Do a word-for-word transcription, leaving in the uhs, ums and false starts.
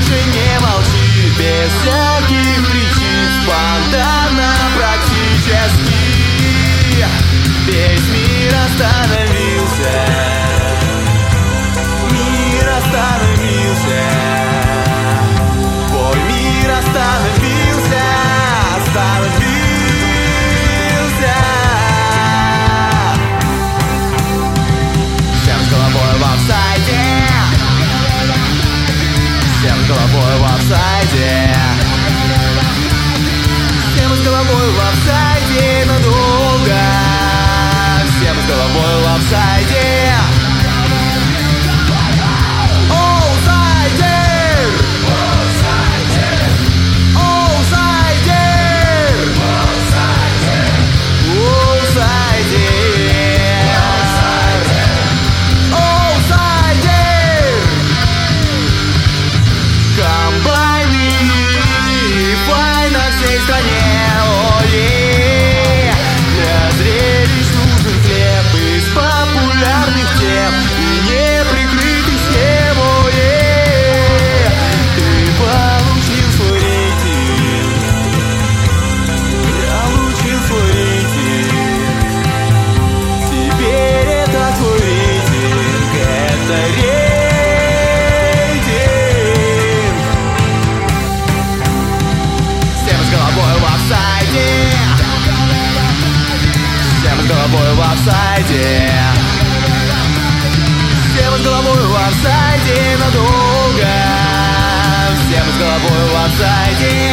больше не молчи, без всяких причин, спонтанно практически. Весь мир остановился, мир остановился, твой мир остановился, остановился. Всем с головой в офсайде, всем с головой в офсайде, всем с головой в офсайде надолго, всем с головой в офсайде. Всем с головой в офсайде, всем с головой в офсайде надолго, всем с головой в офсайде.